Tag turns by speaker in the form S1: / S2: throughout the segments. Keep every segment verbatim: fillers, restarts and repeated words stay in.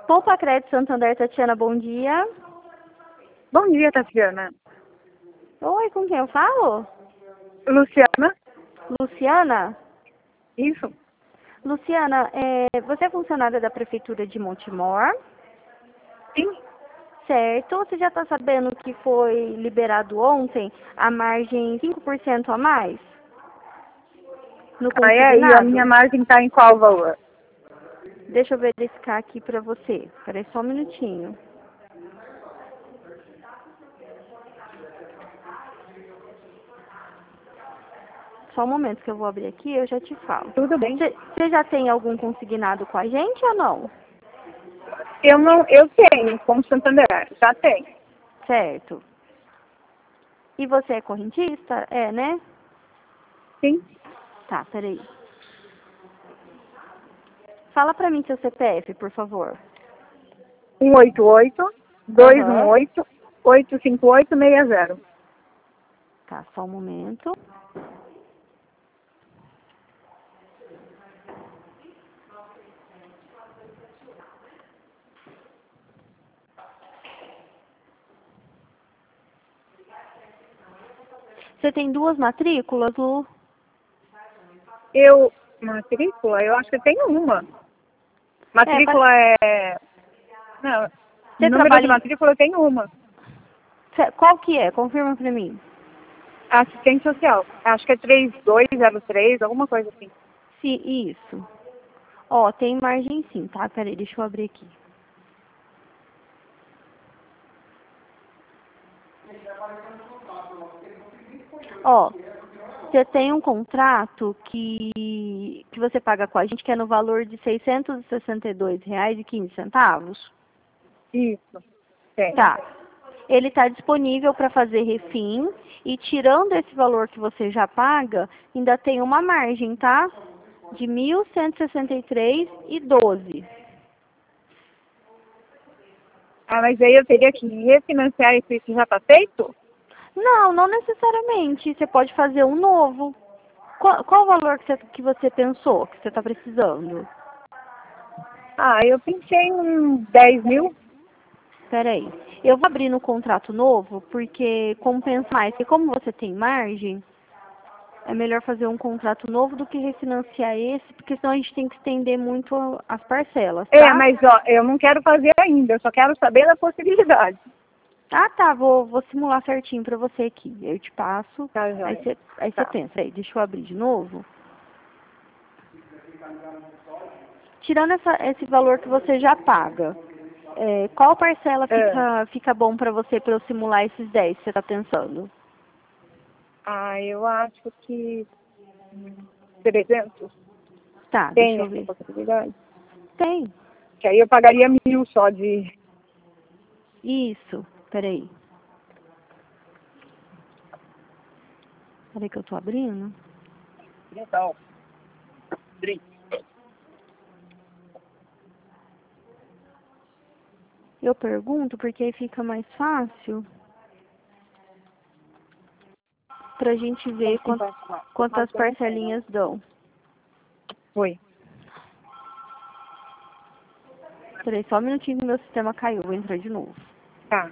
S1: Poupa Crédito Santander, Tatiana, bom dia.
S2: Bom dia, Tatiana.
S1: Oi, com quem eu falo?
S2: Luciana?
S1: Luciana?
S2: Isso?
S1: Luciana, é, você é funcionária da Prefeitura de Montemor,
S2: Sim.
S1: certo? Você já está sabendo que foi liberado ontem a margem cinco por cento a mais no
S2: Ah, é? E a
S1: consignado?
S2: minha margem está em qual valor?
S1: Deixa eu verificar aqui para você. Espera aí só um minutinho. Só um momento que eu vou abrir aqui e eu já te falo.
S2: Tudo bem.
S1: Você já tem algum consignado com a gente ou não?
S2: Eu não, eu tenho, como Santander, já tenho.
S1: Certo. E você é correntista? É, né?
S2: Sim.
S1: Tá, peraí. Fala pra mim seu C P F, por favor.
S2: um oito oito, dois um
S1: Aham.
S2: oito, oito cinco oito seis zero.
S1: Tá, só um momento. Você tem duas matrículas, Lu?
S2: Eu, matrícula, eu acho que tenho uma.
S1: É, pa-
S2: Matrícula é... Não,
S1: você
S2: número de
S1: trabalha em...
S2: matrícula eu tenho uma.
S1: cê- Qual que é? Confirma pra mim.
S2: Assistente social. Acho que é três dois zero três, alguma coisa assim.
S1: Se, isso. Ó, tem margem sim, tá? Peraí, deixa eu abrir aqui. Ó, você tem um contrato que, que você paga com a gente, que é no valor de seiscentos e sessenta e dois reais e quinze centavos.
S2: Isso. Tem.
S1: Tá. Ele está disponível para fazer refim e tirando esse valor que você já paga, ainda tem uma margem, tá? De mil cento e sessenta e três reais e doze.
S2: Ah, mas aí eu teria que refinanciar isso que já está feito?
S1: Não, não necessariamente. Você pode fazer um novo. Qual, qual o valor que você, que você pensou que você está precisando?
S2: Ah, eu pensei em dez mil.
S1: Espera aí. Eu vou abrir no contrato novo, porque compensa mais. Porque como você tem margem, é melhor fazer um contrato novo do que refinanciar esse, porque senão a gente tem que estender muito as parcelas,
S2: É,
S1: tá?
S2: mas ó, eu não quero fazer ainda, eu só quero saber da possibilidade.
S1: Ah, tá. Vou, vou simular certinho pra você aqui. Eu te passo.
S2: Tá,
S1: Aí
S2: joia.
S1: você aí você
S2: Tá.
S1: pensa, aí, deixa eu abrir de novo. Tirando essa, esse valor que você já paga, é, qual parcela
S2: É.
S1: fica, fica bom pra você pra eu simular esses dez que você tá pensando?
S2: Ah, eu acho que trezentos
S1: Tá, deixa
S2: tem
S1: eu
S2: essa
S1: ver.
S2: possibilidade.
S1: Tem.
S2: Que aí eu pagaria mil só de...
S1: Isso. Peraí. Peraí que eu tô abrindo.
S2: Então, trinta.
S1: Eu pergunto porque aí fica mais fácil pra gente ver quant, quantas parcelinhas dão.
S2: Foi.
S1: Peraí, só um minutinho que meu sistema caiu. Vou entrar de novo.
S2: Tá.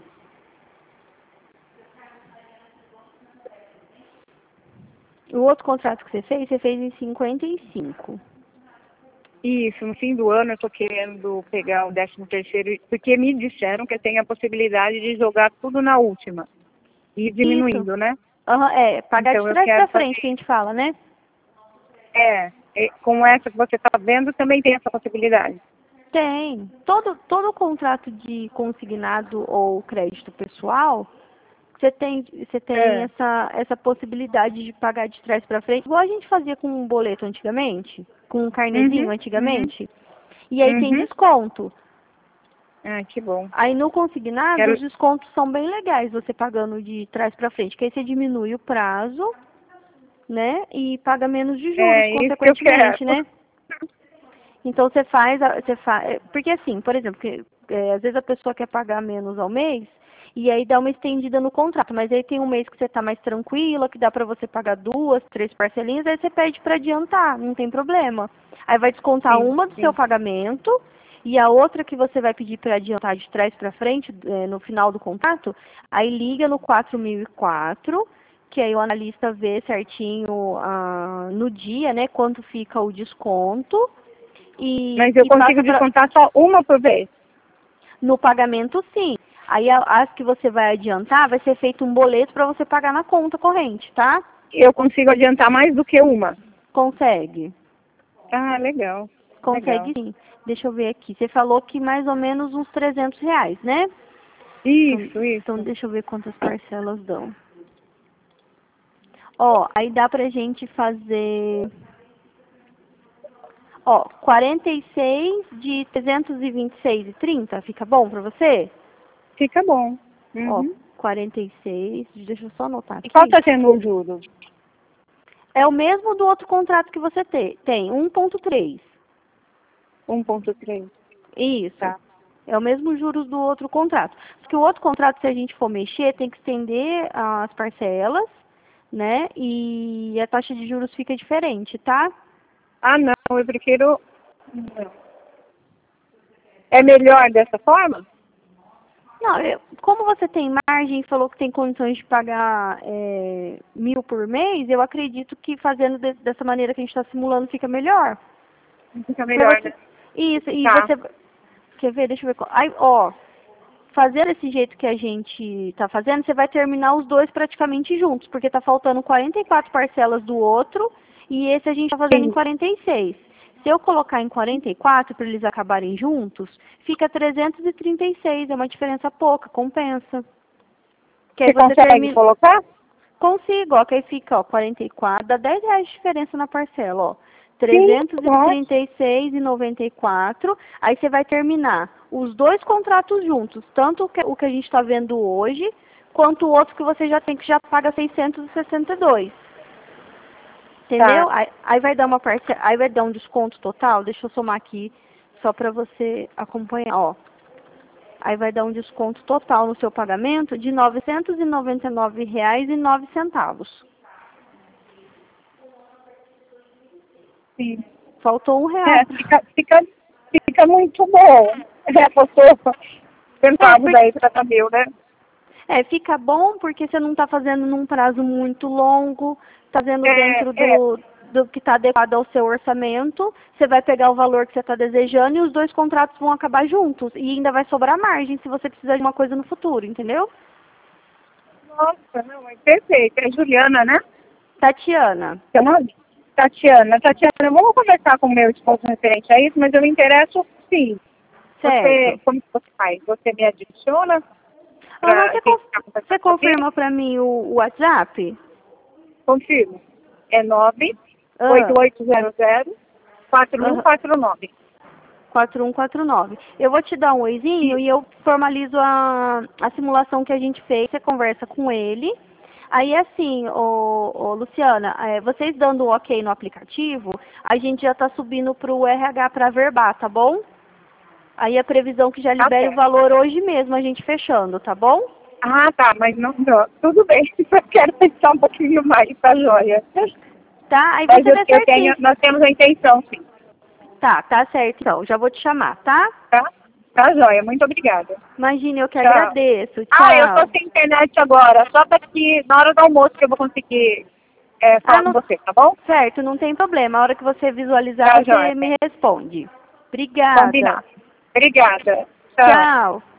S1: O outro contrato que você fez, você fez em cinquenta e cinco.
S2: Isso, no fim do ano eu tô querendo pegar o décimo terceiro, porque me disseram que tem a possibilidade de jogar tudo na última. E ir
S1: Isso.
S2: diminuindo, né?
S1: Aham, é, pagar de
S2: Então eu
S1: trás pra
S2: quero
S1: frente
S2: fazer...
S1: que a gente fala, né?
S2: É, é, com essa que você está vendo, também tem essa possibilidade.
S1: Tem. Todo, todo contrato de consignado ou crédito pessoal, você tem, você tem
S2: É.
S1: essa, essa possibilidade de pagar de trás pra frente, igual a gente fazia com um boleto antigamente, com um carnezinho
S2: Uhum, uhum,
S1: antigamente. E aí tem
S2: uhum.
S1: desconto.
S2: Ah, que bom.
S1: Aí no consignado,
S2: Quero...
S1: os descontos são bem legais, você pagando de trás pra frente, que aí você diminui o prazo, né? E paga menos de juros,
S2: É isso que eu quero.
S1: consequentemente, né? Então você faz, a- você faz, porque assim, por exemplo, que, é, às vezes a pessoa quer pagar menos ao mês e aí dá uma estendida no contrato, mas aí tem um mês que você está mais tranquila, que dá para você pagar duas, três parcelinhas, aí você pede para adiantar, não tem problema. Aí vai descontar
S2: Sim,
S1: uma do seu
S2: sim.
S1: pagamento e a outra que você vai pedir para adiantar de trás para frente, é, no final do contrato, aí liga no quatro mil e quatro, que aí o analista vê certinho ah, no dia, né, quanto fica o desconto. E,
S2: Mas eu
S1: e
S2: consigo
S1: passa pra,
S2: descontar só uma por vez?
S1: no pagamento, sim. Aí a- as que você vai adiantar, vai ser feito um boleto para você pagar na conta corrente, tá?
S2: Eu consigo adiantar mais do que uma?
S1: Consegue.
S2: Ah, legal. Legal.
S1: Consegue sim. Deixa eu ver aqui. Você falou que mais ou menos uns trezentos reais, né? Então,
S2: Isso,
S1: então
S2: isso.
S1: deixa eu ver quantas parcelas dão. Ó, aí dá pra gente fazer... Ó, quarenta e seis de trezentos e vinte e seis e trinta, fica bom pra você?
S2: Fica bom.
S1: Ó,
S2: Uhum.
S1: quarenta e seis, deixa eu só anotar
S2: E qual
S1: aqui.
S2: está sendo o juro?
S1: É o mesmo do outro contrato que você te- tem, um ponto três.
S2: um ponto três.
S1: Isso.
S2: Tá.
S1: É o mesmo juros do outro contrato. Porque o outro contrato, se a gente for mexer, tem que estender as parcelas, né? E a taxa de juros fica diferente, tá?
S2: Ah, não, eu prefiro... Não. É melhor dessa forma?
S1: Não, eu- como você tem margem e falou que tem condições de pagar é, mil por mês, eu acredito que fazendo de- dessa maneira que a gente está simulando fica melhor.
S2: Fica
S1: Pra
S2: melhor,
S1: você,
S2: né?
S1: isso, e
S2: Tá.
S1: você... Quer ver? Deixa eu ver. qual- Aí, ó, fazer desse jeito que a gente está fazendo, você vai terminar os dois praticamente juntos, porque está faltando quarenta e quatro parcelas do outro e esse a gente está fazendo em
S2: Sim.
S1: quarenta e seis. Se eu colocar em quarenta e quatro para eles acabarem juntos, fica trezentos e trinta e seis, é uma diferença pouca, compensa. Que aí
S2: Você
S1: você
S2: consegue
S1: termina...
S2: colocar?
S1: Consigo, ó, que aí fica, ó, quarenta e quatro, dá dez reais de diferença na parcela, ó.
S2: Sim,
S1: trezentos e
S2: pode.
S1: trinta e seis e noventa e quatro, aí você vai terminar os dois contratos juntos, tanto o que, o que a gente está vendo hoje, quanto o outro que você já tem, que já paga seiscentos e sessenta e dois.
S2: Tá.
S1: Entendeu? Aí, aí vai dar uma parcela, aí vai dar um desconto total, deixa eu somar aqui, só para você acompanhar, ó. Aí vai dar um desconto total no seu pagamento de novecentos e noventa e nove reais e nove centavos.
S2: Sim.
S1: Faltou um real.
S2: É, fica, fica, fica muito bom. É, passou
S1: É,
S2: centavos
S1: porque,
S2: aí para saber, né?
S1: é, fica bom porque você não está fazendo num prazo muito longo, está fazendo
S2: É,
S1: dentro
S2: é.
S1: do, do que está adequado ao seu orçamento, você vai pegar o valor que você está desejando e os dois contratos vão acabar juntos. E ainda vai sobrar margem se você precisar de uma coisa no futuro, entendeu?
S2: Nossa, não, é perfeito. É Juliana, né?
S1: Tatiana,
S2: Seu nome? Tatiana. Tatiana, vamos conversar com o meu esposo referente a isso, mas eu me interesso sim. Você,
S1: certo?
S2: como que você faz? Você me adiciona
S1: Aham,
S2: para
S1: você,
S2: quem
S1: conf-
S2: está
S1: você
S2: conversando comigo?
S1: confirma para mim o, o WhatsApp?
S2: Consigo. É nove oito
S1: Ah,
S2: oito zero zero quatro um
S1: aham.
S2: quatro nove.
S1: quatro um quatro nove. Eu vou te dar um oizinho e eu formalizo a, a simulação que a gente fez, você conversa com ele. Aí assim, ô, ô, Luciana, é, vocês dando o ok no aplicativo, a gente já está subindo para o R H para verbar, tá bom? Aí a previsão que já
S2: Tá
S1: libere o
S2: certo.
S1: valor hoje mesmo, a gente fechando, tá bom?
S2: Ah, tá, mas não, não. Tudo bem. Eu quero pensar um pouquinho mais, tá joia?
S1: Tá? Aí
S2: Mas
S1: você
S2: eu,
S1: vê
S2: eu tenho,
S1: certinho.
S2: nós temos a intenção, sim.
S1: Tá, tá certo então, já vou te chamar, tá?
S2: Tá? Tá joia. Muito obrigada.
S1: Imagine, eu que
S2: Tchau.
S1: agradeço.
S2: Ah, eu tô
S1: Tchau.
S2: sem internet agora. Só daqui na hora do almoço que eu vou conseguir é,
S1: Ah,
S2: falar com
S1: não,
S2: você, tá bom?
S1: certo, não tem problema. A hora que você visualizar,
S2: Tá
S1: você
S2: joia.
S1: me responde. Obrigada.
S2: Combinado. Obrigada. Tchau.
S1: Tchau.